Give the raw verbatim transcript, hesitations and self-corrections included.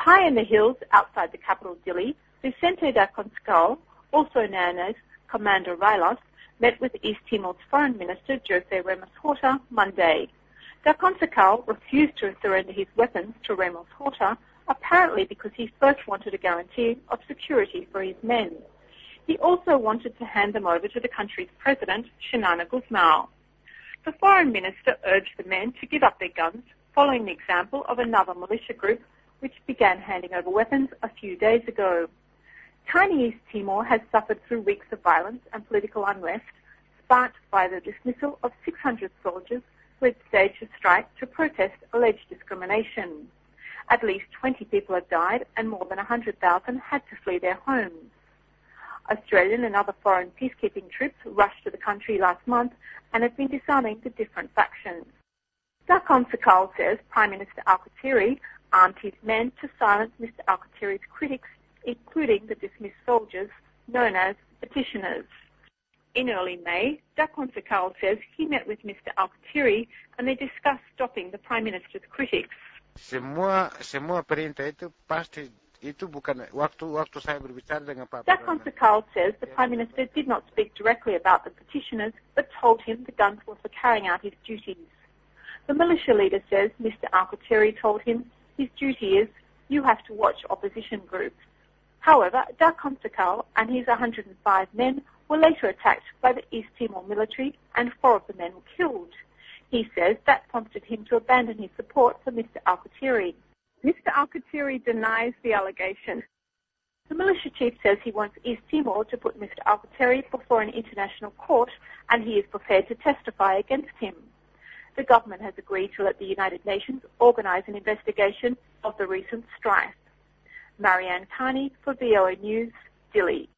High in the hills outside the capital Dili, Vicente da Conscal, also known as Commander Railos, met with East Timor's Foreign Minister Jose Ramos Horta Monday. Da Conscal refused to surrender his weapons to Ramos Horta, apparently because he first wanted a guarantee of security for his men. He also wanted to hand them over to the country's president, Xanana Gusmao. The foreign minister urged the men to give up their guns, following the example of another militia group which began handing over weapons a few days ago. Tiny East Timor has suffered through weeks of violence and political unrest, sparked by the dismissal of six hundred soldiers who had staged a strike to protest alleged discrimination. At least twenty people have died and more than one hundred thousand had to flee their homes. Australian and other foreign peacekeeping troops rushed to the country last month and have been disarming the different factions. Da Conscal says Prime Minister Alkatiri armed his men to silence Mister Alkatiri's critics, including the dismissed soldiers known as petitioners. In early May, Da Conscal says he met with Mister Alkatiri and they discussed stopping the Prime Minister's critics. Semua semua perintah itu pasti itu bukan waktu waktu saya berbicara dengan Pak. Da Conscal says the Prime Minister did not speak directly about the petitioners, but told him the guns were for carrying out his duties. The militia leader says Mister Alkatiri told him his duty is, you have to watch opposition groups. However, Da Conscal and his one hundred five men were later attacked by the East Timor military and four of the men were killed. He says that prompted him to abandon his support for Mister Alkatiri. Mister Alkatiri denies the allegation. The militia chief says he wants East Timor to put Mister Alkatiri before an international court and he is prepared to testify against him. The government has agreed to let the United Nations organise an investigation of the recent strife. Marianne Carney for V O A News, Dili.